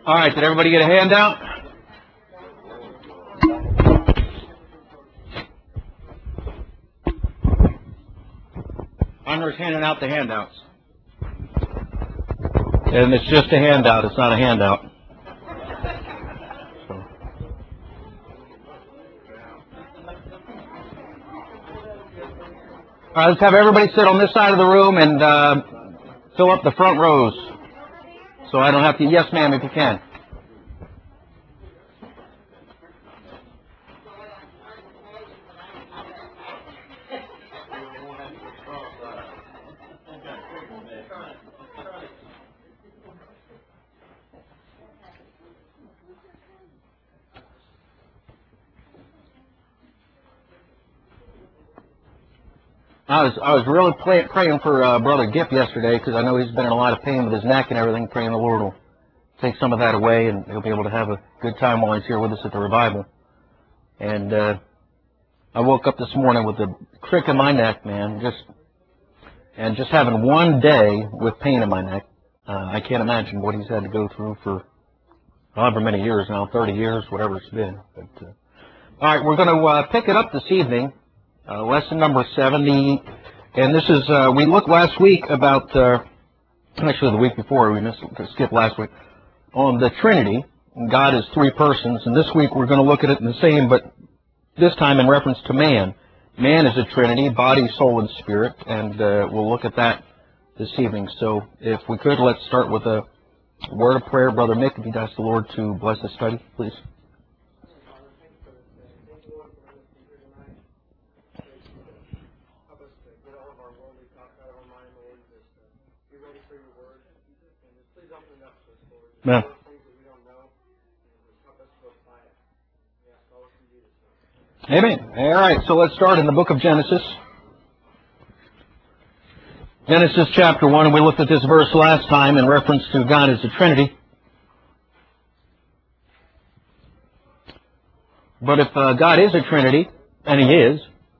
All right, did everybody get a handout? Hunter's handing out the handouts. And it's just a handout, it's not a handout. So. All right, let's have everybody sit on this side of the room and fill up the front rows. So I don't have to, yes ma'am, if you can. I was really praying for Brother Gipp yesterday because I know he's been in a lot of pain with his neck and everything, praying the Lord will take some of that away and he'll be able to have a good time while he's here with us at the revival. And I woke up this morning with a crick in my neck, man, just having one day with pain in my neck. I can't imagine what he's had to go through for however many years now, 30 years, whatever it's been. But, all right, we're going to pick it up this evening. Lesson number 70, and this is, we looked last week about, actually the week before, we skipped last week, on the Trinity. God is three persons, and this week we're going to look at it in the same, but this time in reference to man. Man is a Trinity, body, soul, and spirit, and we'll look at that this evening. So if we could, let's start with a word of prayer. Brother Mick, if you'd ask the Lord to bless the study, please. Amen. Amen. All right, so let's start in the book of Genesis. Genesis chapter 1, and we looked at this verse last time in reference to God as a Trinity. But if God is a Trinity, and He is,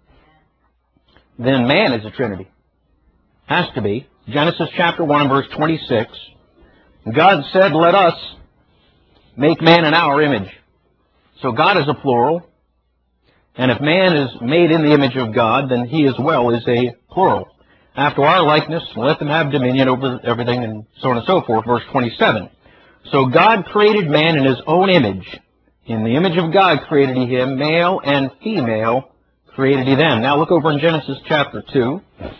then man is a Trinity. Has to be. Genesis chapter 1, verse 26. God said, let us make man in our image. So God is a plural. And if man is made in the image of God, then he as well is a plural. After our likeness, let them have dominion over everything, and so on and so forth. Verse 27. So God created man in his own image. In the image of God created he him, male and female created he them. Now look over in Genesis chapter 2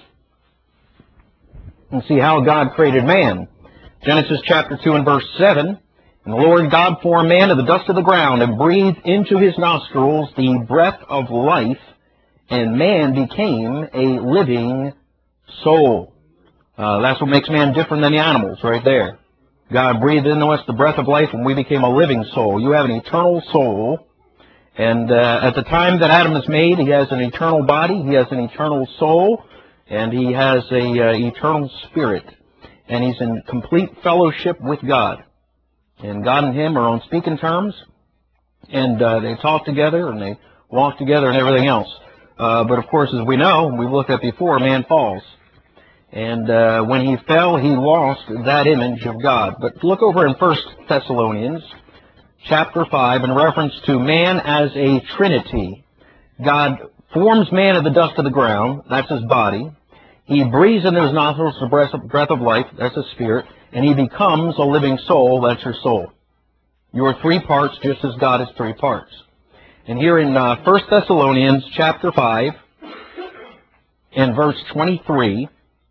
and see how God created man. Genesis chapter 2 and verse 7, and the Lord God formed man of the dust of the ground and breathed into his nostrils the breath of life, and man became a living soul. That's what makes man different than the animals right there. God breathed into us the breath of life and we became a living soul. You have an eternal soul, and at the time that Adam is made, he has an eternal body, he has an eternal soul, and he has a eternal spirit. And he's in complete fellowship with God. And God and him are on speaking terms. And they talk together and they walk together and everything else. But of course, as we know, we've looked at before, man falls. And when he fell, he lost that image of God. But look over in 1 Thessalonians chapter 5 in reference to man as a Trinity. God forms man of the dust of the ground. That's his body. He breathes into his nostrils the breath of life, that's his spirit, and he becomes a living soul, that's your soul. You are three parts just as God is three parts. And here in 1 Thessalonians chapter 5, in verse 23,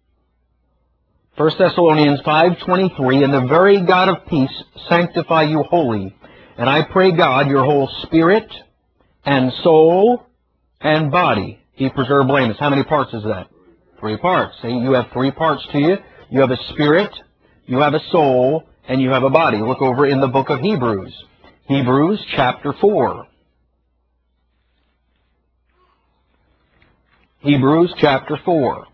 1 Thessalonians 5:23, and the very God of peace sanctify you wholly. And I pray God, your whole spirit and soul and body, He preserve blameless. How many parts is that? Three parts. See, you have three parts to you. You have a spirit, you have a soul, and you have a body. Look over in the book of Hebrews. Hebrews chapter 4. Hebrews chapter 4.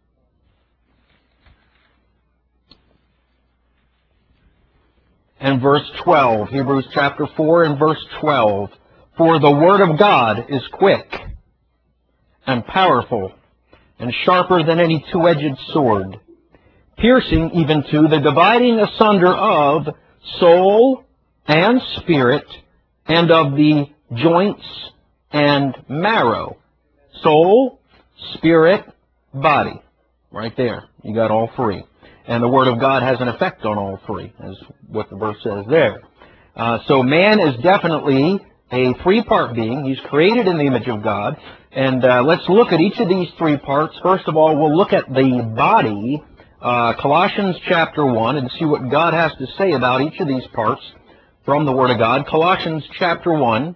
And verse 12. Hebrews chapter 4 and verse 12. For the word of God is quick and powerful and sharper than any two-edged sword, piercing even to the dividing asunder of soul and spirit, and of the joints and marrow. Soul, spirit, body. Right there. You got all three. And the Word of God has an effect on all three, is what the verse says there. So man is definitely a three-part being. He's created in the image of God. And let's look at each of these three parts. First of all, we'll look at the body, Colossians chapter 1, and see what God has to say about each of these parts from the Word of God. Colossians chapter 1,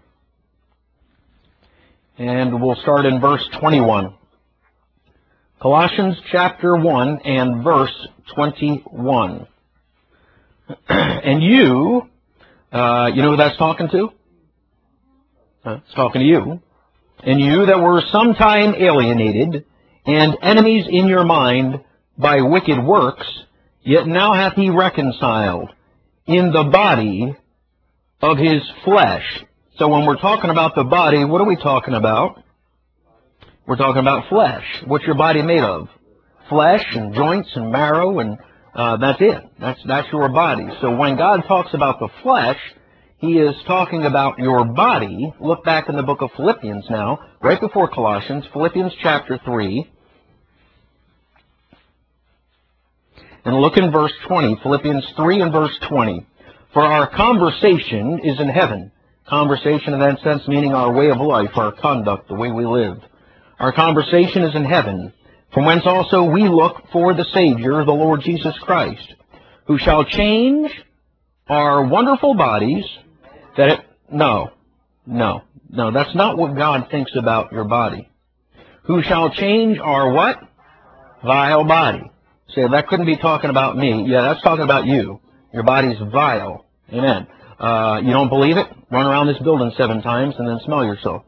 and we'll start in verse 21. Colossians chapter 1 and verse 21. And you know who that's talking to? It's talking to you. And you that were sometime alienated and enemies in your mind by wicked works, yet now hath he reconciled in the body of his flesh. So when we're talking about the body, what are we talking about? We're talking about flesh. What's your body made of? Flesh and joints and marrow, and that's it. That's your body. So when God talks about the flesh, He is talking about your body. Look back in the book of Philippians now, right before Colossians, Philippians chapter 3. And look in verse 20, Philippians 3 and verse 20. For our conversation is in heaven. Conversation in that sense meaning our way of life, our conduct, the way we live. Our conversation is in heaven, from whence also we look for the Savior, the Lord Jesus Christ, who shall change our wonderful bodies, no, that's not what God thinks about your body. Who shall change our what? Vile body. Say, that couldn't be talking about me. Yeah, that's talking about you. Your body's vile. Amen. You don't believe it? Run around this building 7 times and then smell yourself.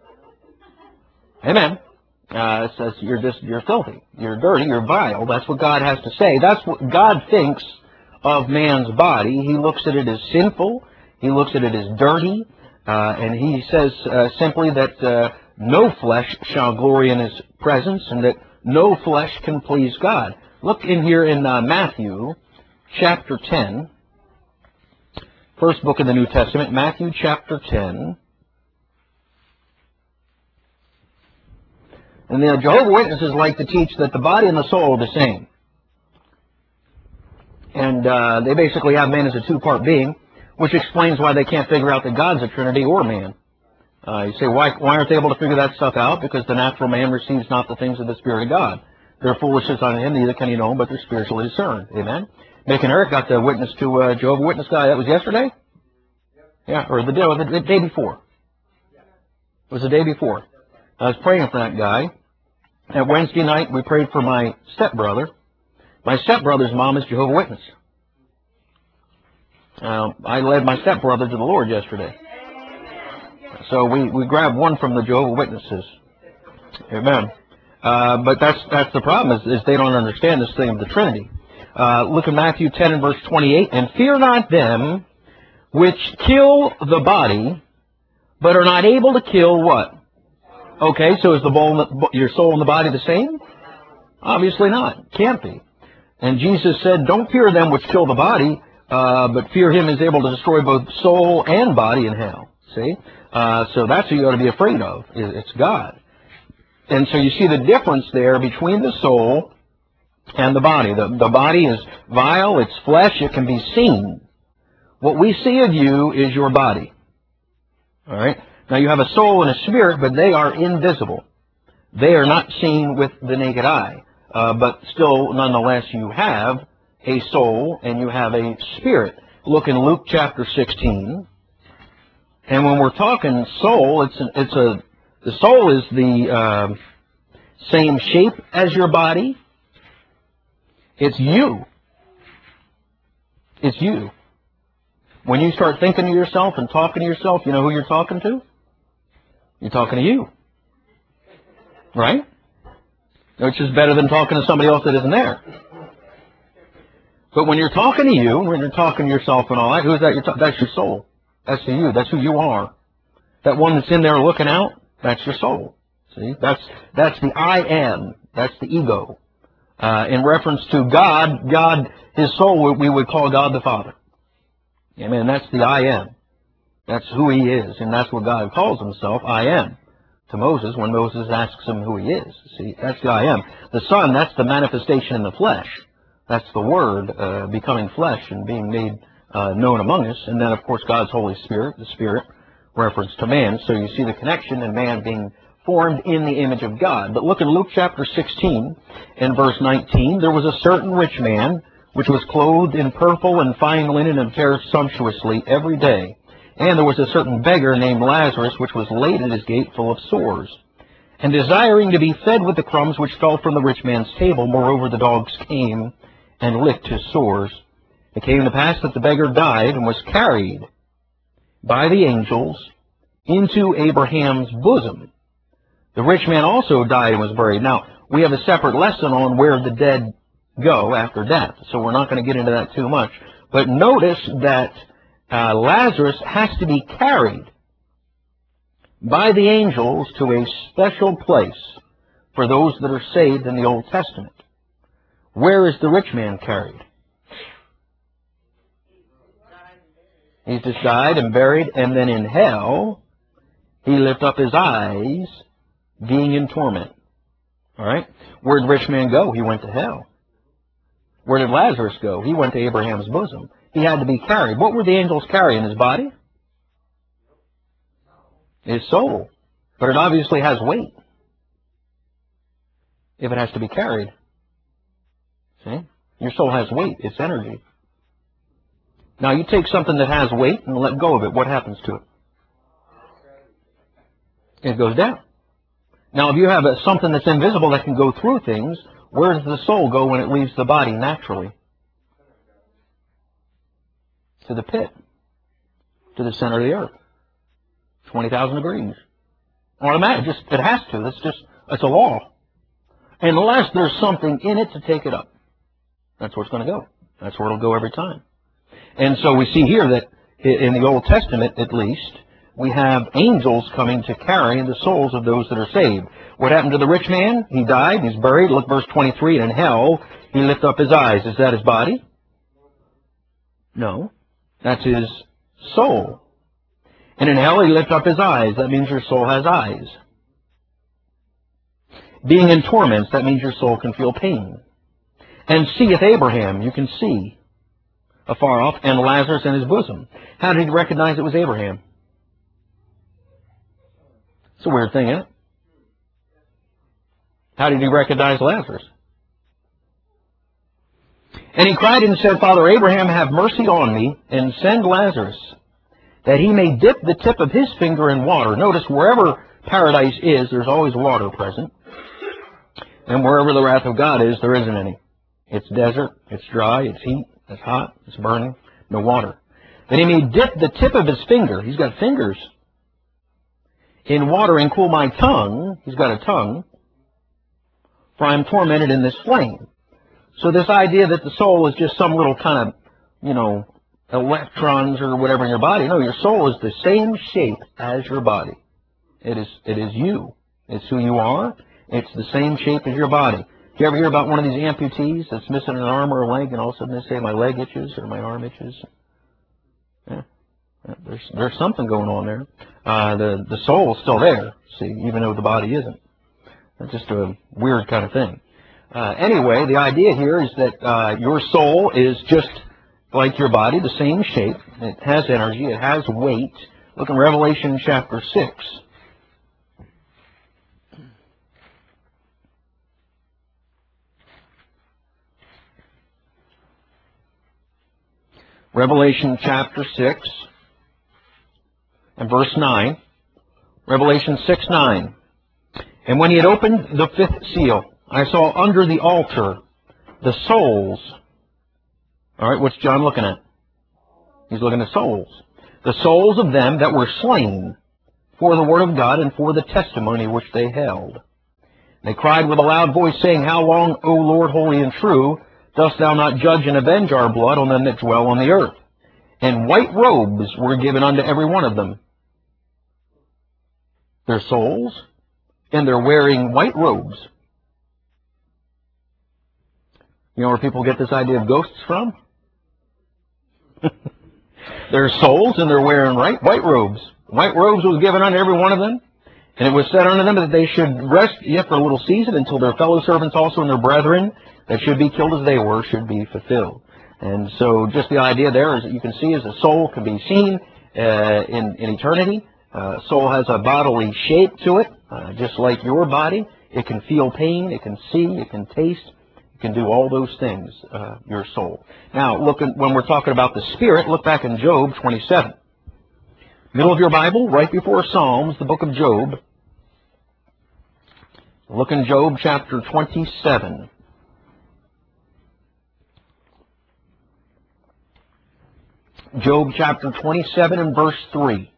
Amen. It says you're filthy, you're dirty, you're vile. That's what God has to say. That's what God thinks of man's body. He looks at it as sinful. He looks at it as dirty. And He says simply that no flesh shall glory in His presence, and that no flesh can please God. Look in here in Matthew chapter 10. First book of the New Testament, Matthew chapter 10. And the Jehovah's Witnesses like to teach that the body and the soul are the same. And they basically have man as a two-part being, which explains why they can't figure out that God's a Trinity or man. You say, why aren't they able to figure that stuff out? Because the natural man receives not the things of the Spirit of God. They're foolishness unto him, neither can he know them, but they're spiritually discerned. Amen? Mick and Eric got the witness to a Jehovah's Witness guy. That was yesterday? Yeah, or the day before. It was the day before. I was praying for that guy. At Wednesday night, we prayed for my stepbrother. My stepbrother's mom is Jehovah's Witness. I led my stepbrother to the Lord yesterday. So we grabbed one from the Jehovah's Witnesses. Amen. But that's the problem, is they don't understand this thing of the Trinity. Look at Matthew 10 and verse 28. And fear not them which kill the body, but are not able to kill what? Okay, so is your soul and the body the same? Obviously not. Can't be. And Jesus said, don't fear them which kill the body, but fear him is able to destroy both soul and body in hell. See? So that's who you ought to be afraid of. It's God. And so you see the difference there between the soul and the body. The body is vile, it's flesh, it can be seen. What we see of you is your body. All right? Now you have a soul and a spirit, but they are invisible. They are not seen with the naked eye. But still, nonetheless, you have a soul and you have a spirit. Look in Luke chapter 16. And when we're talking soul, the soul is the same shape as your body. It's you. It's you. When you start thinking to yourself and talking to yourself, you know who you're talking to? You're talking to you. Right? Which is better than talking to somebody else that isn't there. But when you're talking to you, when you're talking to yourself and all that, who's that? That's your soul. That's you. That's who you are. That one that's in there looking out, that's your soul. See? That's the I am. That's the ego. In reference to God, his soul, we would call God the Father. Amen. That's the I am. That's who he is, and that's what God calls himself, I am, to Moses when Moses asks him who he is. See, that's the I am. The Son, that's the manifestation in the flesh. That's the Word becoming flesh and being made known among us. And then, of course, God's Holy Spirit, the Spirit, reference to man. So you see the connection in man being formed in the image of God. But look in Luke chapter 16 and verse 19. There was a certain rich man which was clothed in purple and fine linen and fared sumptuously every day. And there was a certain beggar named Lazarus, which was laid at his gate full of sores, and desiring to be fed with the crumbs which fell from the rich man's table. Moreover, the dogs came and licked his sores. It came to pass that the beggar died and was carried by the angels into Abraham's bosom. The rich man also died and was buried. Now, we have a separate lesson on where the dead go after death, so we're not going to get into that too much. But notice that Lazarus has to be carried by the angels to a special place for those that are saved in the Old Testament. Where is the rich man carried? He's just died and buried, and then in hell, he lift up his eyes, being in torment. All right? Where did the rich man go? He went to hell. Where did Lazarus go? He went to Abraham's bosom. He had to be carried. What were the angels carrying? His body? His soul. But it obviously has weight if it has to be carried. See? Your soul has weight. It's energy. Now, you take something that has weight and let go of it. What happens to it? It goes down. Now, if you have something that's invisible that can go through things, where does the soul go when it leaves the body naturally? To the pit. To the center of the earth. 20,000 degrees. Automatic. It has to. It's a law. Unless there's something in it to take it up. That's where it's going to go. That's where it'll go every time. And so we see here that in the Old Testament, at least, we have angels coming to carry the souls of those that are saved. What happened to the rich man? He died, he's buried. Look, verse 23, and in hell he lift up his eyes. Is that his body? No. That's his soul. And in hell he lift up his eyes. That means your soul has eyes. Being in torments, that means your soul can feel pain. And seeth Abraham, you can see afar off, and Lazarus in his bosom. How did he recognize it was Abraham? It's a weird thing, isn't it? How did he recognize Lazarus? And he cried and said, Father Abraham, have mercy on me, and send Lazarus, that he may dip the tip of his finger in water. Notice, wherever paradise is, there's always water present. And wherever the wrath of God is, there isn't any. It's desert, it's dry, it's heat, it's hot, it's burning, no water. That he may dip the tip of his finger, he's got fingers, in water and cool my tongue, he's got a tongue, for I am tormented in this flame. So this idea that the soul is just some little kind of, electrons or whatever in your body. No, your soul is the same shape as your body. It is you. It's who you are. It's the same shape as your body. Do you ever hear about one of these amputees that's missing an arm or a leg, and all of a sudden they say, my leg itches or my arm itches? Yeah. There's something going on there. The soul is still there, see, even though the body isn't. It's just a weird kind of thing. Anyway, the idea here is that your soul is just like your body, the same shape. It has energy. It has weight. Look in Revelation chapter 6. Revelation chapter 6 and verse 9. Revelation 6:9. And when he had opened the fifth seal, I saw under the altar the souls. All right, what's John looking at? He's looking at souls. The souls of them that were slain for the word of God and for the testimony which they held. They cried with a loud voice, saying, How long, O Lord, holy and true, dost thou not judge and avenge our blood on them that dwell on the earth? And white robes were given unto every one of them. Their souls, and they're wearing white robes. You know where people get this idea of ghosts from? their souls, and they're wearing white robes. White robes was given unto every one of them, and it was said unto them that they should rest yet for a little season until their fellow servants also and their brethren that should be killed as they were should be fulfilled. And so just the idea there is that you can see as a soul can be seen in eternity. Soul has a bodily shape to it, just like your body. It can feel pain, it can see, it can taste, it can do all those things, your soul. Now, when we're talking about the spirit, look back in Job 27. Middle of your Bible, right before Psalms, the book of Job. Look in Job chapter 27. Job chapter 27 and verse 3.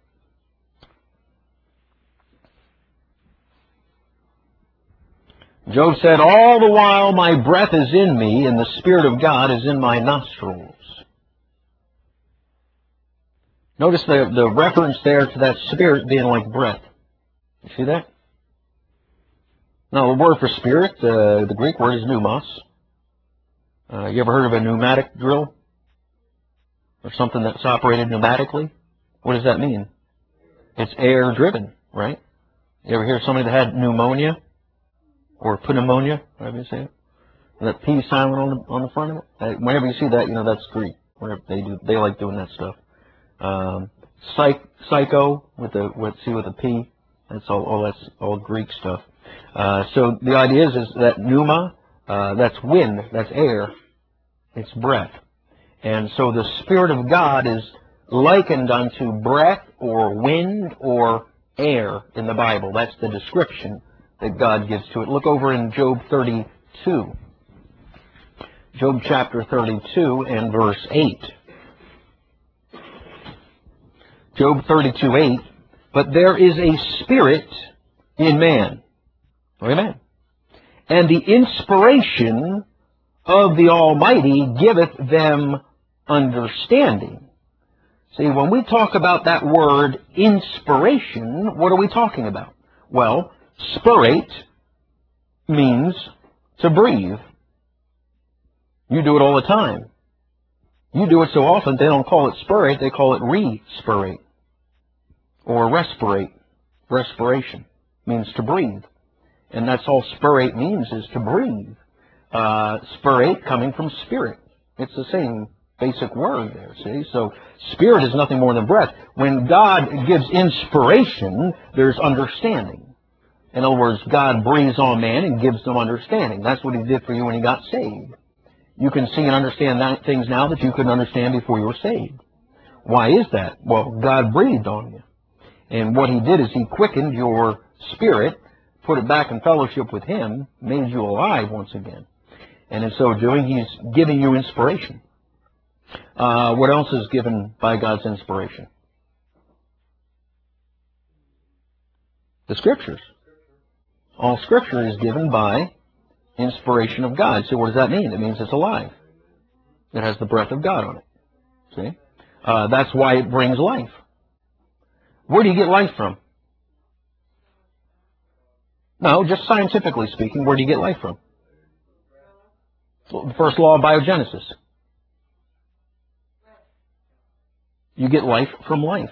Job said, all the while my breath is in me, and the Spirit of God is in my nostrils. Notice the reference there to that spirit being like breath. You see that? Now, the word for spirit, the Greek word is pneumos. You ever heard of a pneumatic drill? Or something that's operated pneumatically? What does that mean? It's air-driven, right? You ever hear somebody that had pneumonia? Or pneumonia, however you say it? That P silent on the front of it? Whenever you see that, you know that's Greek. Whenever they like doing that stuff. Psycho with a P. That's all Greek stuff. So the idea is that pneuma, that's wind, that's air, it's breath. And so the Spirit of God is likened unto breath or wind or air in the Bible. That's the description that God gives to it. Look over in Job 32. Job chapter 32 and verse 8. Job 32:8. But there is a spirit in man. Amen. And the inspiration of the Almighty giveth them understanding. See, when we talk about that word inspiration, what are we talking about? Well, spirate means to breathe. You do it all the time. You do it so often they don't call it spirate, they call it respirate. Or respirate. Respiration means to breathe. And that's all spirate means, is to breathe. Spirate coming from spirit. It's the same basic word there, see? So spirit is nothing more than breath. When God gives inspiration, there's understanding. In other words, God breathes on man and gives them understanding. That's what He did for you when He got saved. You can see and understand things now that you couldn't understand before you were saved. Why is that? Well, God breathed on you. And what He did is He quickened your spirit, put it back in fellowship with Him, made you alive once again. And in so doing, He's giving you inspiration. What else is given by God's inspiration? The Scriptures. All Scripture is given by inspiration of God. So what does that mean? It means it's alive. It has the breath of God on it. See? That's why it brings life. Where do you get life from? No, just scientifically speaking, where do you get life from? The first law of biogenesis. You get life from life.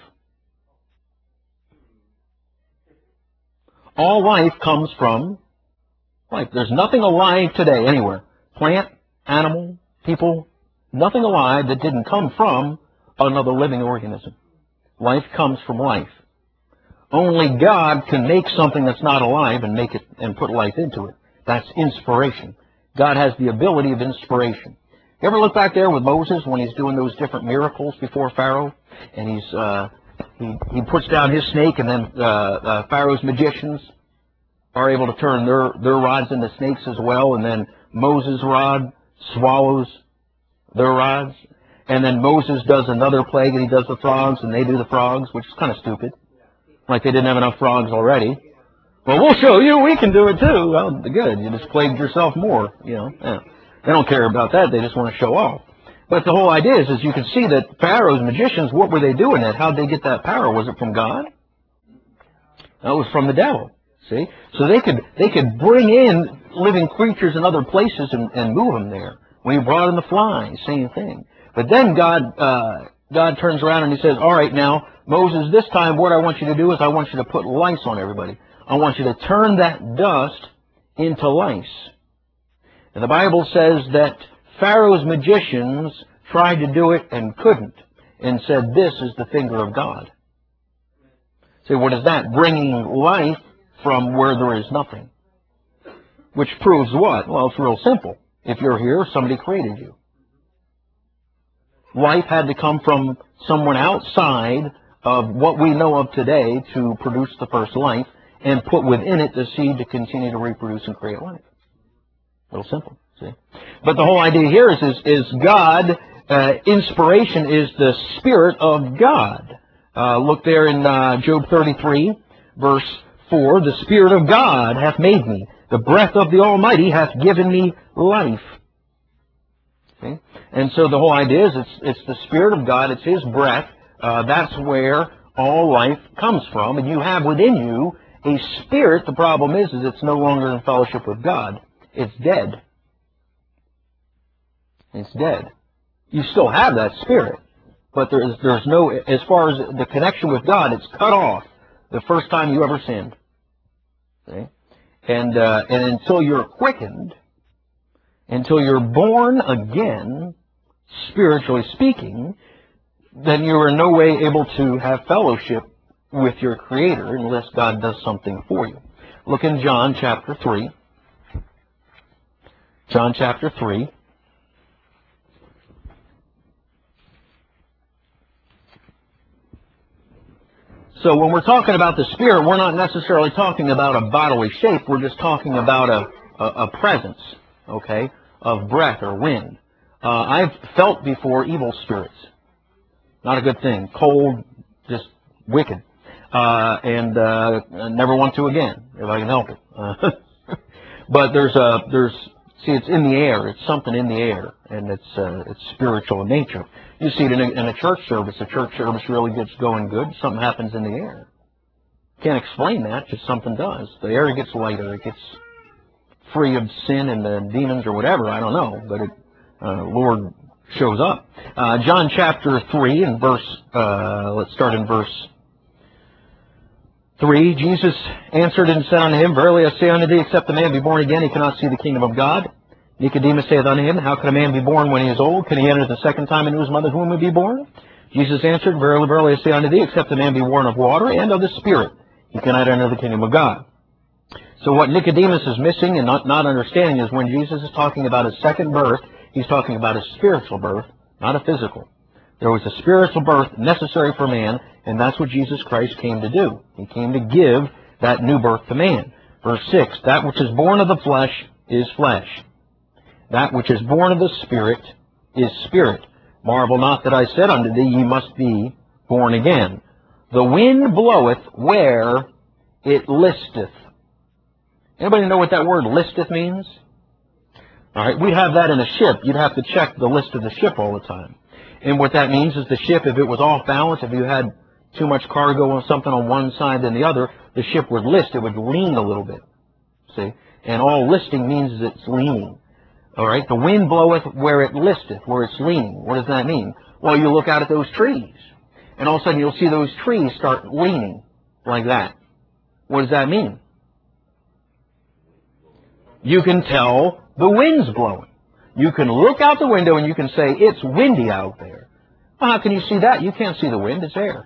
All life comes from life. There's nothing alive today anywhere. Plant, animal, people, nothing alive that didn't come from another living organism. Life comes from life. Only God can make something that's not alive and make it and put life into it. That's inspiration. God has the ability of inspiration. You ever look back there with Moses when he's doing those different miracles before Pharaoh, and he puts down his snake, and then Pharaoh's magicians are able to turn their rods into snakes as well, and then Moses' rod swallows their rods, and then Moses does another plague, and he does the frogs, and they do the frogs, which is kind of stupid, like they didn't have enough frogs already. Well, we'll show you, we can do it too. Well, good, you just plagued yourself more, you know. Yeah. They don't care about that, they just want to show off. But the whole idea is you can see that Pharaoh's magicians, what were they doing that? How did they get that power? Was it from God? No, it was from the devil. See? So they could bring in living creatures in other places and move them there. When He brought in the flies, same thing. But then God God turns around and he says, all right, now, Moses, this time what I want you to do is I want you to put lice on everybody. I want you to turn that dust into lice. And the Bible says that Pharaoh's magicians tried to do it and couldn't, and said, this is the finger of God. So what is that? Bringing life from where there is nothing. Which proves what? Well, it's real simple. If you're here, somebody created you. Life had to come from someone outside of what we know of today to produce the first life and put within it the seed to continue to reproduce and create life. Real simple, see? But the whole idea here is God, inspiration is the Spirit of God. Look there in Job 33, verse 4. The Spirit of God hath made me. The breath of the Almighty hath given me life. See? And so the whole idea is it's the Spirit of God. It's His breath. That's where all life comes from. And you have within you a spirit. The problem is it's no longer in fellowship with God. It's dead. It's dead. You still have that spirit. But there's no, as far as the connection with God, it's cut off the first time you ever sinned. See? And until you're quickened, until you're born again, spiritually speaking, then you are in no way able to have fellowship with your Creator unless God does something for you. Look in John chapter 3. John chapter 3. So when we're talking about the Spirit, we're not necessarily talking about a bodily shape. We're just talking about a presence, okay, of breath or wind. I've felt before evil spirits. Not a good thing. Cold, just wicked. And never want to again, if I can help it. But see, it's in the air. It's something in the air, and it's spiritual in nature. You see it in a church service. A church service really gets going good. Something happens in the air. Can't explain that, just something does. The air gets lighter. It gets free of sin and the demons or whatever. I don't know, but Lord shows up. John chapter 3 and verse, let's start in verse 3. Jesus answered and said unto him, Verily I say unto thee, except a man be born again, he cannot see the kingdom of God. Nicodemus saith unto him, How can a man be born when he is old? Can he enter the second time into his mother's womb and be born? Jesus answered, Verily, verily, I say unto thee, except a man be born of water and of the Spirit, he cannot enter the kingdom of God. So what Nicodemus is missing and not understanding is when Jesus is talking about his second birth, he's talking about a spiritual birth, not a physical. There was a spiritual birth necessary for man, and that's what Jesus Christ came to do. He came to give that new birth to man. Verse 6, That which is born of the flesh is flesh. That which is born of the Spirit is spirit. Marvel not that I said unto thee, Ye must be born again. The wind bloweth where it listeth. Anybody know what that word listeth means? All right, we have that in a ship. You'd have to check the list of the ship all the time. And what that means is the ship, if it was off balance, if you had too much cargo or something on one side than the other, the ship would list. It would lean a little bit. See? And all listing means is it's leaning. All right, the wind bloweth where it listeth, where it's leaning. What does that mean? Well, you look out at those trees, and all of a sudden you'll see those trees start leaning like that. What does that mean? You can tell the wind's blowing. You can look out the window and you can say, it's windy out there. Well, how can you see that? You can't see the wind, it's air.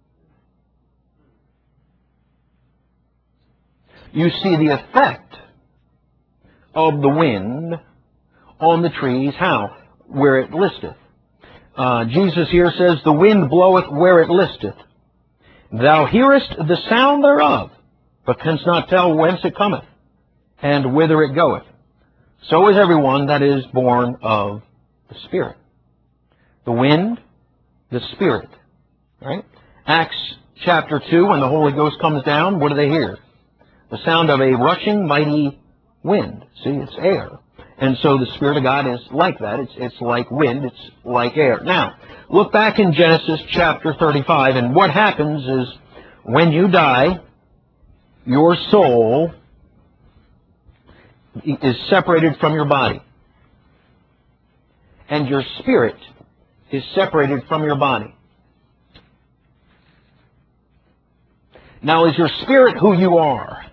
You see the effect of the wind on the trees. How? Where it listeth. Jesus here says, The wind bloweth where it listeth. Thou hearest the sound thereof, but canst not tell whence it cometh, and whither it goeth. So is everyone that is born of the Spirit. The wind, the Spirit. Right? Acts chapter 2, when the Holy Ghost comes down, what do they hear? The sound of a rushing mighty wind. See, it's air. And so the Spirit of God is like that. It's like wind. It's like air. Now, look back in Genesis chapter 35, and what happens is when you die, your soul is separated from your body. And your spirit is separated from your body. Now, is your spirit who you are?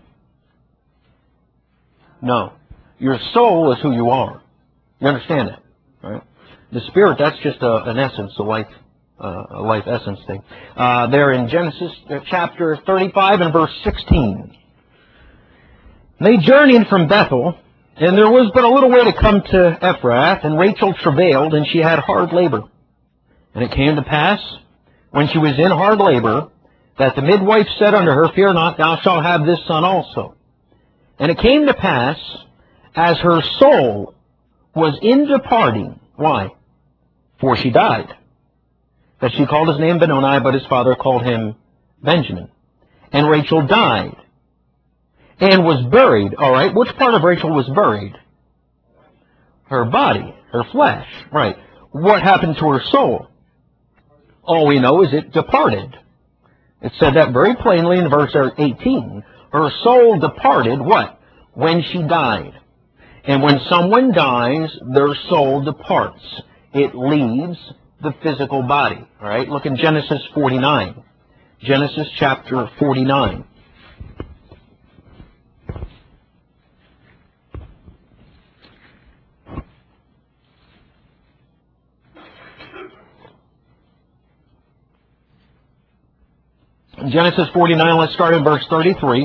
No. Your soul is who you are. You understand that? Right? The spirit, that's just an essence, a life essence thing. There in Genesis chapter 35 and verse 16. They journeyed from Bethel, and there was but a little way to come to Ephrath, and Rachel travailed, and she had hard labor. And it came to pass, when she was in hard labor, that the midwife said unto her, Fear not, thou shalt have this son also. And it came to pass, as her soul was in departing, why? For she died, that she called his name Benoni, but his father called him Benjamin. And Rachel died, and was buried. All right, which part of Rachel was buried? Her body, her flesh. Right. What happened to her soul? All we know is it departed. It said that very plainly in verse 18. Her soul departed, what? When she died. And when someone dies, their soul departs. It leaves the physical body. All right, look in Genesis 49. Genesis chapter 49. Genesis 49, let's start in verse 33.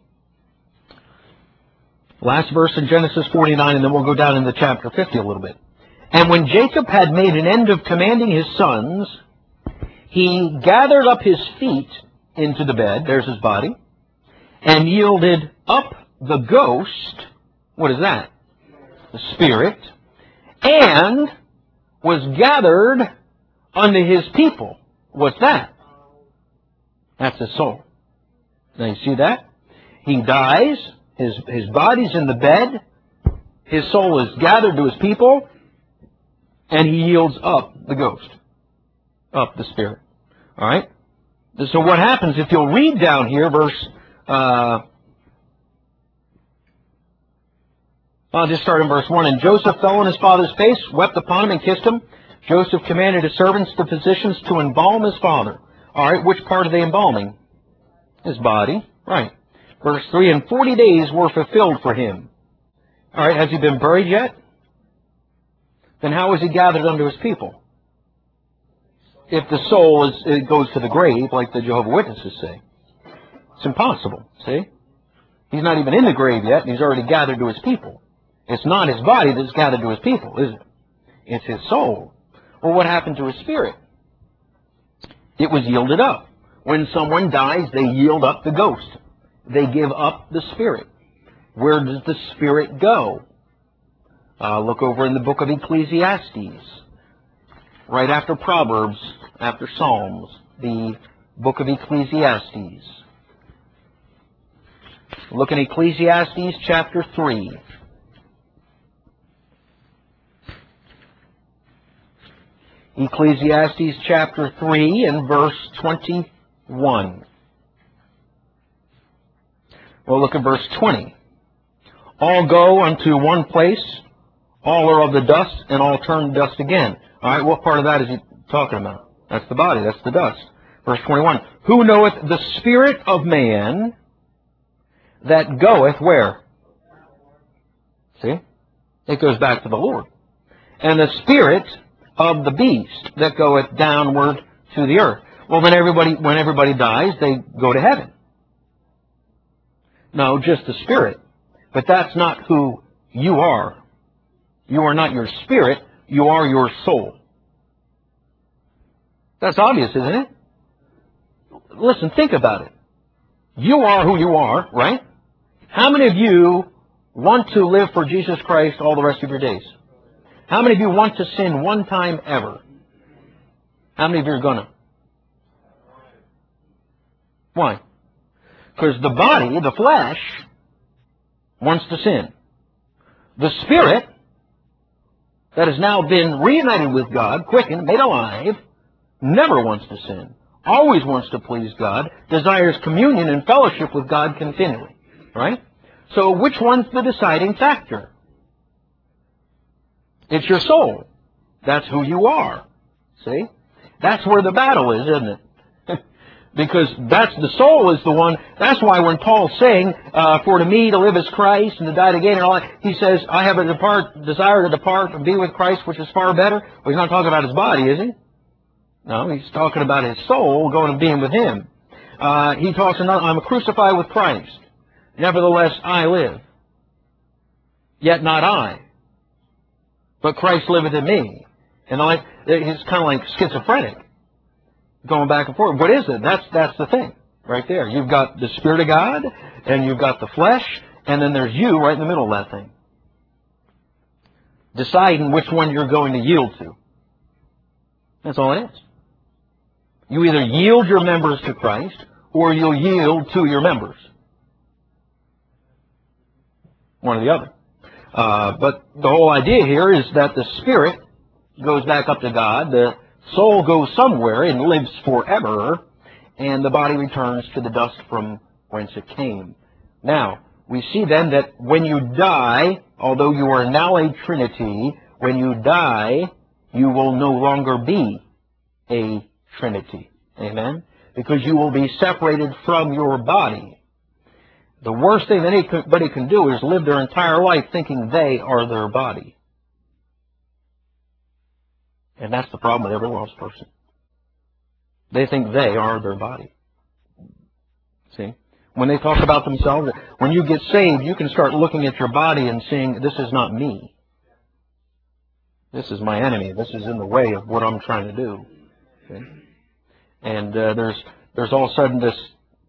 Last verse in Genesis 49, and then we'll go down into chapter 50 a little bit. And when Jacob had made an end of commanding his sons, he gathered up his feet into the bed, there's his body, and yielded up the ghost, what is that? The spirit, and was gathered unto his people. What's that? That's his soul. Now you see that? He dies, his body's in the bed, his soul is gathered to his people, and he yields up the ghost, up the spirit. All right? So what happens, if you'll read down here, verse, I'll just start in verse 1. And Joseph fell on his father's face, wept upon him, and kissed him. Joseph commanded his servants, the physicians, to embalm his father. All right, which part are they embalming? His body. Right. Verse 3, and 40 days were fulfilled for him. All right, has he been buried yet? Then how is he gathered unto his people? If the soul goes to the grave, like the Jehovah's Witnesses say. It's impossible, see? He's not even in the grave yet, and he's already gathered to his people. It's not his body that's gathered to his people, is it? It's his soul. Well, what happened to his spirit? It was yielded up. When someone dies, they yield up the ghost. They give up the spirit. Where does the spirit go? Look over in the book of Ecclesiastes. Right after Proverbs, after Psalms, the book of Ecclesiastes. Look in Ecclesiastes chapter 3. Ecclesiastes chapter 3 and verse 21. Well, look at verse 20. All go unto one place, all are of the dust, and all turn to dust again. All right, what part of that is he talking about? That's the body, that's the dust. Verse 21. Who knoweth the spirit of man that goeth where? See? It goes back to the Lord. And the spirit of the beast that goeth downward to the earth. Well, then when everybody dies, they go to heaven. No, just the spirit. But that's not who you are. You are not your spirit. You are your soul. That's obvious, isn't it? Listen, think about it. You are who you are, right? How many of you want to live for Jesus Christ all the rest of your days? How many of you want to sin one time ever? How many of you are gonna? Why? Because the body, the flesh, wants to sin. The spirit, that has now been reunited with God, quickened, made alive, never wants to sin. Always wants to please God, desires communion and fellowship with God continually. Right? So which one's the deciding factor? It's your soul. That's who you are. See? That's where the battle is, isn't it? Because that's the soul is the one. That's why when Paul's saying, for to me to live is Christ and to die to gain and all that, he says, I have a desire to depart and be with Christ, which is far better. Well, he's not talking about his body, is he? No, he's talking about his soul going and being with him. He talks about, I'm crucified with Christ. Nevertheless, I live. Yet not I, but Christ liveth in me. And it's kind of like schizophrenic, going back and forth. What is it? That's the thing right there. You've got the Spirit of God, and you've got the flesh, and then there's you right in the middle of that thing, deciding which one you're going to yield to. That's all it is. You either yield your members to Christ, or you'll yield to your members. One or the other. But the whole idea here is that the spirit goes back up to God, the soul goes somewhere and lives forever, and the body returns to the dust from whence it came. Now, we see then that when you die, although you are now a Trinity, when you die, you will no longer be a Trinity. Amen? Because you will be separated from your body. The worst thing that anybody can do is live their entire life thinking they are their body. And that's the problem with every lost person. They think they are their body. See? When they talk about themselves, when you get saved, you can start looking at your body and saying, this is not me. This is my enemy. This is in the way of what I'm trying to do. See? And there's all of a sudden this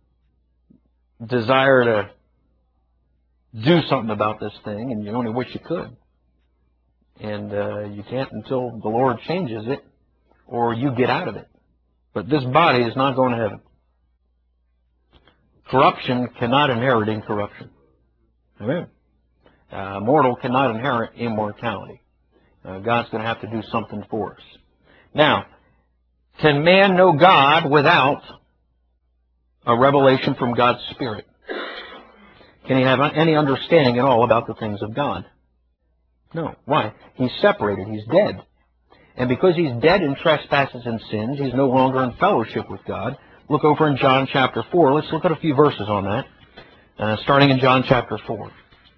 desire to do something about this thing, and you only wish you could. And you can't until the Lord changes it, or you get out of it. But this body is not going to heaven. Corruption cannot inherit incorruption. Amen. Mortal cannot inherit immortality. God's going to have to do something for us. Now, can man know God without a revelation from God's Spirit? Can he have any understanding at all about the things of God? No. Why? He's separated. He's dead. And because he's dead in trespasses and sins, he's no longer in fellowship with God. Look over in John chapter 4. Let's look at a few verses on that, starting in John chapter 4.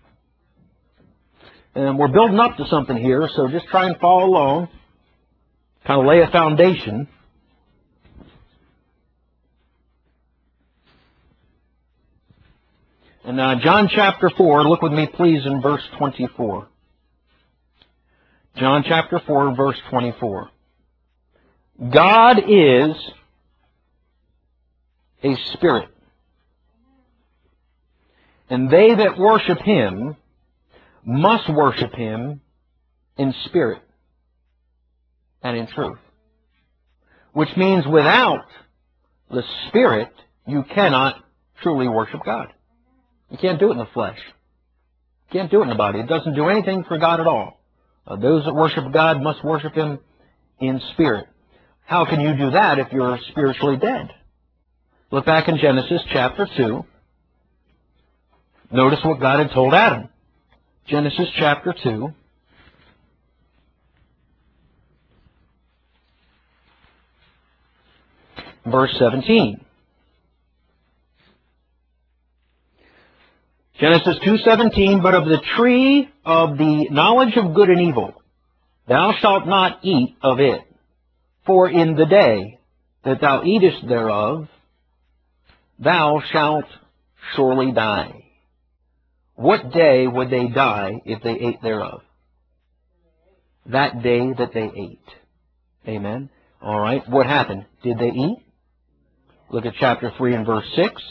And we're building up to something here, so just try and follow along, kind of lay a foundation. And John chapter 4, look with me please in verse 24. John chapter 4, verse 24. God is a spirit, and they that worship him must worship him in spirit and in truth. Which means without the Spirit, you cannot truly worship God. You can't do it in the flesh. You can't do it in the body. It doesn't do anything for God at all. Those that worship God must worship him in spirit. How can you do that if you're spiritually dead? Look back in Genesis chapter 2. Notice what God had told Adam. Genesis chapter 2. Verse 17. Genesis 2:17, but of the tree of the knowledge of good and evil, thou shalt not eat of it, for in the day that thou eatest thereof, thou shalt surely die. What day would they die if they ate thereof? That day that they ate. Amen. All right. What happened? Did they eat? Look at chapter 3 and verse 6.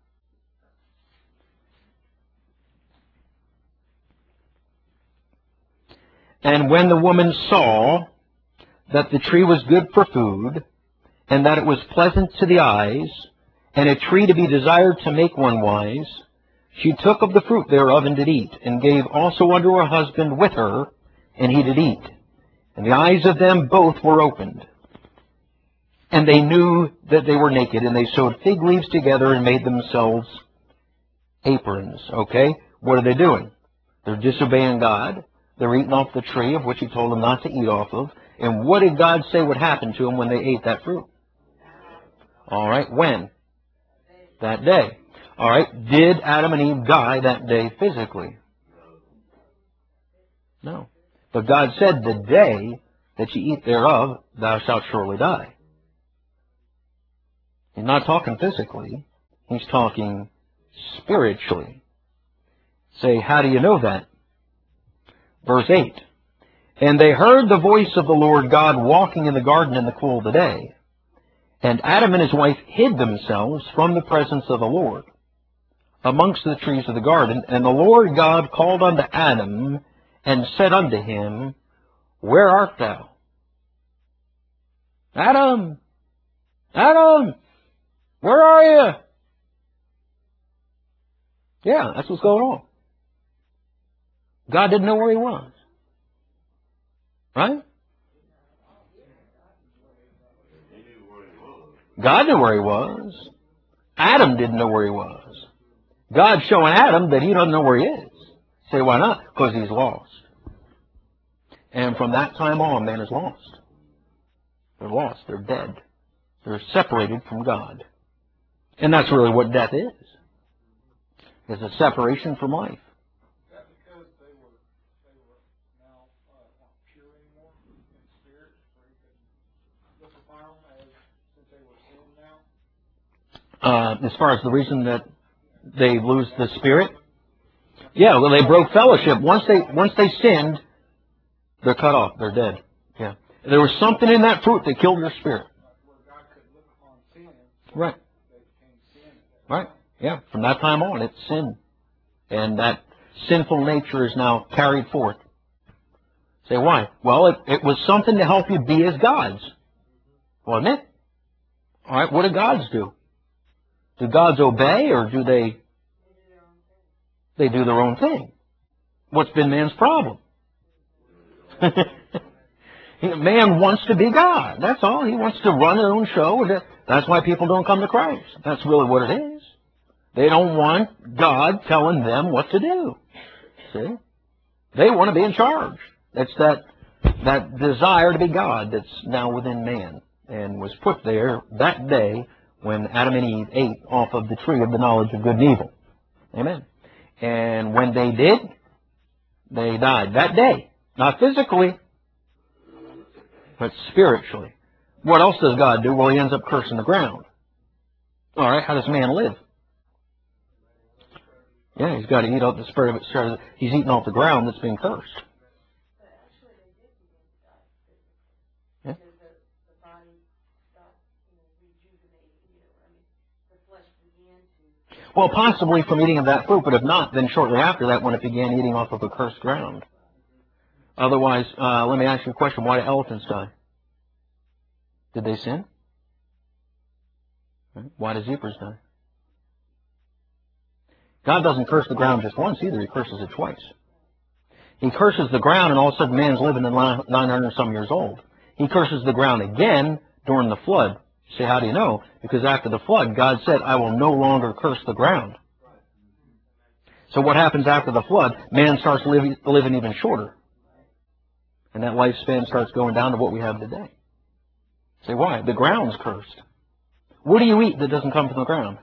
And when the woman saw that the tree was good for food, and that it was pleasant to the eyes, and a tree to be desired to make one wise, she took of the fruit thereof and did eat, and gave also unto her husband with her, and he did eat. And the eyes of them both were opened. And they knew that they were naked, and they sewed fig leaves together and made themselves aprons. Okay? What are they doing? They're disobeying God. They're eating off the tree of which he told them not to eat off of. And what did God say would happen to them when they ate that fruit? All right, when? That day. All right, did Adam and Eve die that day physically? No. But God said, the day that you eat thereof, thou shalt surely die. He's not talking physically. He's talking spiritually. Say, how do you know that? Verse 8. And they heard the voice of the Lord God walking in the garden in the cool of the day. And Adam and his wife hid themselves from the presence of the Lord amongst the trees of the garden. And the Lord God called unto Adam and said unto him, Where art thou? Adam! Adam! Where are you? Yeah, that's what's going on. God didn't know where he was. Right? God knew where he was. Adam didn't know where he was. God's showing Adam that he doesn't know where he is. Say, why not? Because he's lost. And from that time on, man is lost. They're lost. They're dead. They're separated from God. And that's really what death is. It's a separation from life. Is that because they were now not pure anymore in spirit, so he could liquefy them since they were sin now? As far as the reason that they lose the spirit? Yeah, well, they broke fellowship. Once they sinned, they're cut off. They're dead. Yeah. There was something in that fruit that killed their spirit. Where God could look upon sin, Right. they became sin. Right. Yeah. From that time on, it's sin. And that sinful nature is now carried forth. Say, why? Well, it was something to help you be as gods. Wasn't it? All right. What do gods do? Do gods obey, or do they do their own thing? What's been man's problem? Man wants to be God. That's all. He wants to run his own show. That's why people don't come to Christ. That's really what it is. They don't want God telling them what to do. See? They want to be in charge. It's that desire to be God that's now within man and was put there that day when Adam and Eve ate off of the tree of the knowledge of good and evil. Amen. And when they did, they died that day. Not physically, but spiritually. What else does God do? Well, he ends up cursing the ground. All right, how does man live? Yeah, he's got to eat off the spirit of it. He's eating off the ground that's being cursed. Yeah. Well, possibly from eating of that fruit, but if not, then shortly after that, when it began eating off of the cursed ground. Otherwise, let me ask you a question. Why did elephants die? Did they sin? Why do zebras die? God doesn't curse the ground just once either. He curses it twice. He curses the ground, and all of a sudden man's living in 900 some years old. He curses the ground again during the flood. Say, how do you know? Because after the flood, God said, I will no longer curse the ground. So what happens after the flood? Man starts living even shorter. And that lifespan starts going down to what we have today. Say, why? The ground's cursed. What do you eat that doesn't come from the ground?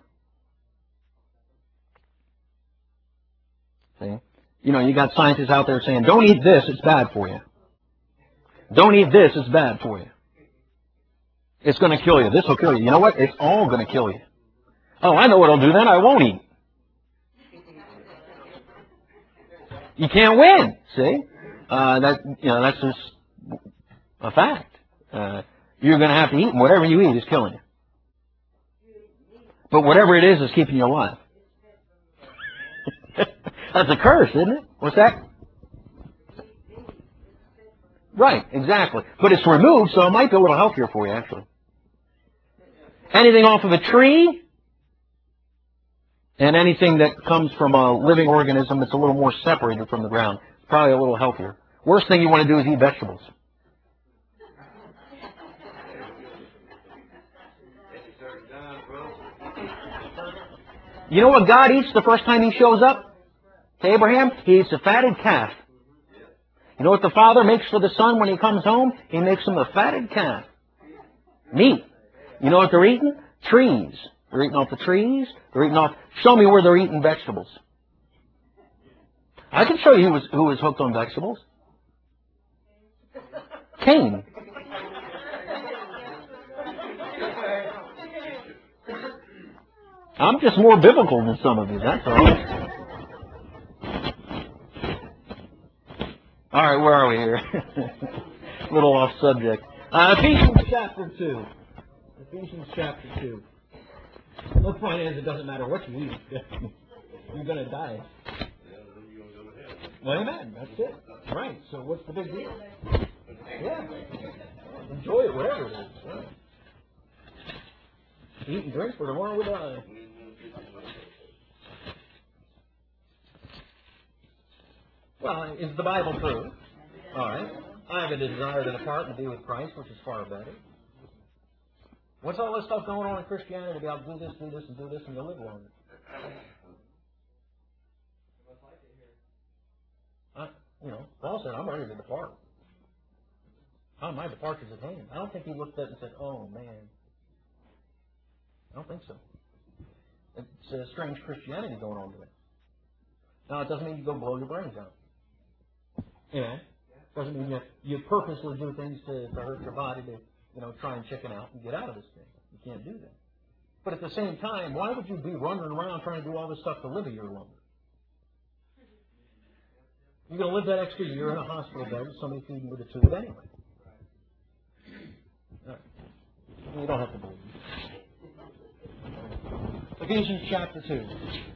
See? You know, you got scientists out there saying, don't eat this, it's bad for you. Don't eat this, it's bad for you. It's going to kill you. This will kill you. You know what? It's all going to kill you. Oh, I know what I'll do then. I won't eat. You can't win. See? That's just a fact. You're going to have to eat, and whatever you eat is killing you. But whatever it is keeping you alive. That's a curse, isn't it? What's that? Right, exactly. But it's removed, so it might be a little healthier for you, actually. Anything off of a tree and anything that comes from a living organism that's a little more separated from the ground, probably a little healthier. Worst thing you want to do is eat vegetables. You know what God eats the first time he shows up to Abraham? He eats a fatted calf. You know what the Father makes for the Son when He comes home? He makes him a fatted calf. Meat. You know what they're eating? Trees. They're eating off the trees. They're eating off... Show me where they're eating vegetables. I can show you who was hooked on vegetables. Cain. I'm just more biblical than some of you, that's all. All right, where are we here? A little off subject. Ephesians chapter 2. Ephesians chapter 2. The point is, it doesn't matter what you eat. You're going to die. Well, amen. That's it. Right. So what's the big deal? Yeah. Enjoy it, whatever it is. Right. Eat and drink, for tomorrow we die. Well, is the Bible true? All right. I have a desire to depart and be with Christ, which is far better. What's all this stuff going on in Christianity to be able to do this, and do this, and to live longer? Paul said, I'm ready to depart. My departure's at hand. I don't think he looked at it and said, oh, man. I don't think so. It's a strange Christianity going on today. Now, it doesn't mean you go blow your brains out. Yeah. Doesn't mean you purposely do things to hurt your body to, try and chicken out and get out of this thing. You can't do that. But at the same time, why would you be running around trying to do all this stuff to live a year longer? You're going to live that extra year in a hospital bed with somebody feeding with a tube anyway. Right. You don't have to believe. Ephesians chapter 2.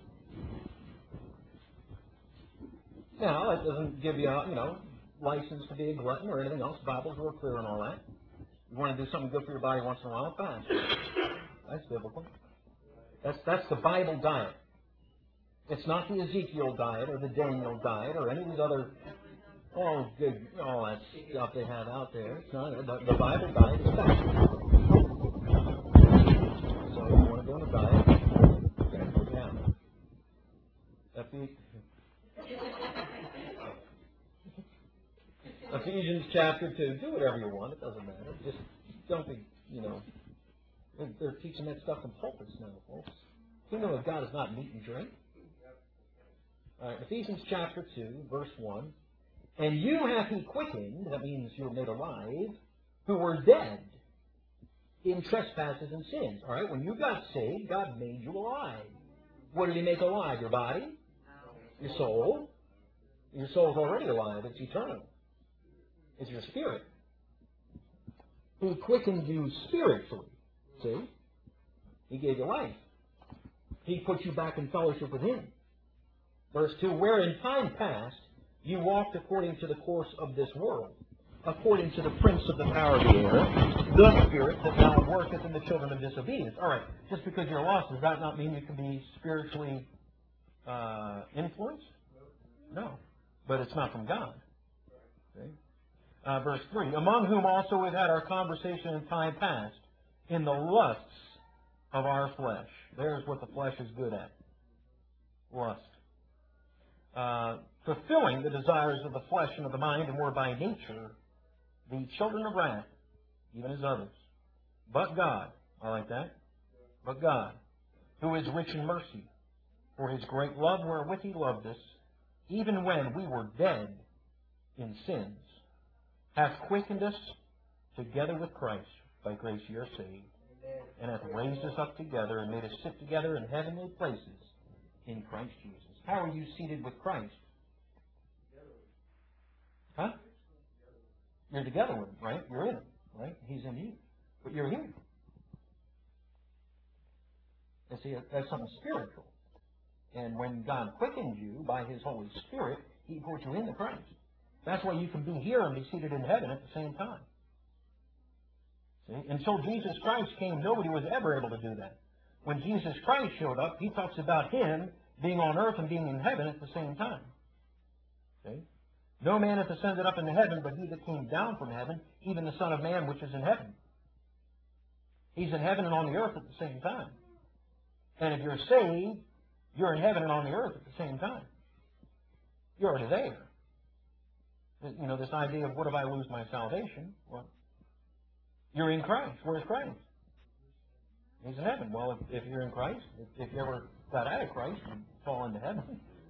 Now, it doesn't give you, license to be a glutton or anything else. The Bible's real clear on all that. You want to do something good for your body once in a while, fast. That's biblical. That's the Bible diet. It's not the Ezekiel diet or the Daniel diet or any of these other, all that stuff they have out there. It's not the Bible diet is fast. So if you want to go on a diet, you're going to put it down. Ephesians chapter 2. Do whatever you want. It doesn't matter. Just don't be, they're teaching that stuff in pulpits now, folks. Kingdom of God is not meat and drink. All right, Ephesians chapter 2, verse 1. And you hath He quickened, that means you were made alive, who were dead in trespasses and sins. All right, when you got saved, God made you alive. What did He make alive? Your body? Your soul? Your soul's already alive. It's eternal. It's your spirit. He quickened you spiritually. See? He gave you life. He put you back in fellowship with Him. Verse 2, where in time past you walked according to the course of this world, according to the prince of the power of the air, the spirit that now worketh in the children of disobedience. All right, just because you're lost, does that not mean you can be spiritually influenced? No, but it's not from God. Okay? Verse 3, among whom also we've had our conversation in time past, in the lusts of our flesh. There's what the flesh is good at. Lust. Fulfilling the desires of the flesh and of the mind, and were by nature the children of wrath, even as others. But God, I like that, but God, who is rich in mercy, for His great love wherewith He loved us, even when we were dead in sins, hath quickened us together with Christ. By grace ye are saved, and hath raised us up together, and made us sit together in heavenly places in Christ Jesus. How are you seated with Christ? Huh? You're together with Him, right? You're in Him, right? He's in you. But you're here. You see, that's something spiritual. And when God quickens you by His Holy Spirit, He puts you into Christ. That's why you can be here and be seated in heaven at the same time. See? Until Jesus Christ came, nobody was ever able to do that. When Jesus Christ showed up, He talks about Him being on earth and being in heaven at the same time. See? No man hath ascended up into heaven, but He that came down from heaven, even the Son of Man which is in heaven. He's in heaven and on the earth at the same time. And if you're saved, you're in heaven and on the earth at the same time. You're already there. You know, this idea of what if I lose my salvation? Well, you're in Christ. Where's Christ? He's in heaven. Well, if you're in Christ, if you ever got out of Christ, you fall into heaven.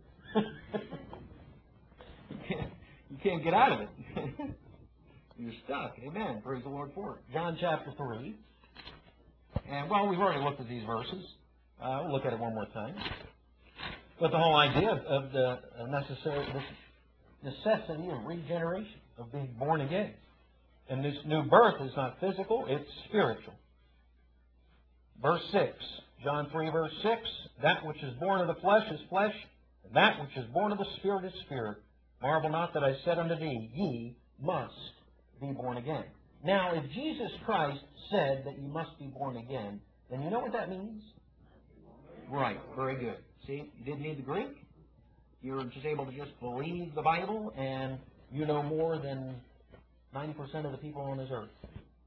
You can't get out of it. You're stuck. Amen. Praise the Lord for it. John chapter 3. And, well, we've already looked at these verses. We'll look at it one more time. But the whole idea of the necessity of regeneration, of being born again. And this new birth is not physical, it's spiritual. Verse 6, John 3, verse 6, that which is born of the flesh is flesh, and that which is born of the Spirit is spirit. Marvel not that I said unto thee, ye must be born again. Now, if Jesus Christ said that you must be born again, then you know what that means? Right, very good. See, you didn't need the Greek. You were just able to just believe the Bible, and you know more than 90% of the people on this earth.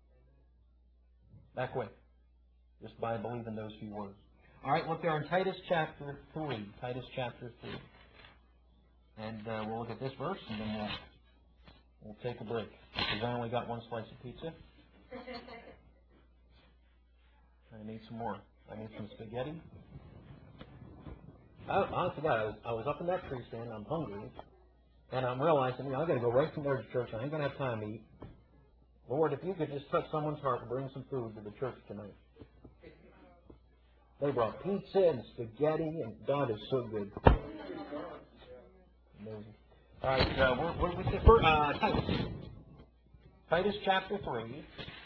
That quick. Just by believing those few words. All right, look there in Titus chapter 3. Titus chapter 3. And we'll look at this verse, and then we'll take a break. Because I only got one slice of pizza. I need some more. I need some spaghetti. Honestly, God, I was up in that tree stand. I'm hungry. And I'm realizing, I've got to go right from there to church. I ain't going to have time to eat. Lord, if you could just touch someone's heart and bring some food to the church tonight. They brought pizza and spaghetti, and God is so good. Amazing. All right, what was it for? Titus. Titus chapter 3.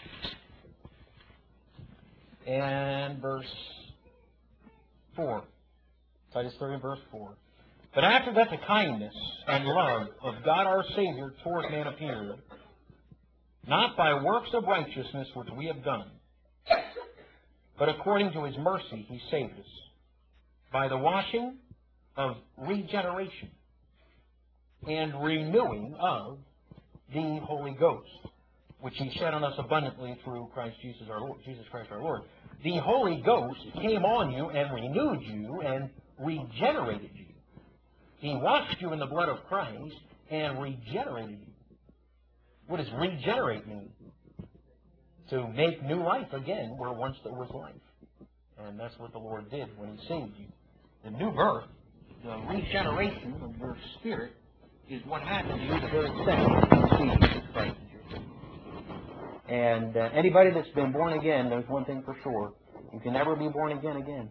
And verse 4. Titus 3 and verse 4. But after that the kindness and love of God our Savior toward man appeared, not by works of righteousness which we have done, but according to His mercy He saved us, by the washing of regeneration and renewing of the Holy Ghost, which He shed on us abundantly through Christ Jesus our Lord, Jesus Christ our Lord. The Holy Ghost came on you and renewed you and regenerated you. He washed you in the blood of Christ and regenerated you. What does regenerate mean? To make new life again where once there was life. And that's what the Lord did when He saved you. The new birth, the regeneration of your spirit, is what happened to you the very second you received Jesus Christ as your Savior. And anybody that's been born again knows one thing for sure. You can never be born again.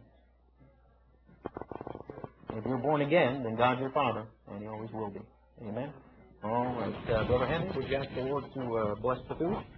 If you're born again, then God's your Father, and He always will be. Amen? All right. Brother Henry, would you ask the Lord to bless the food?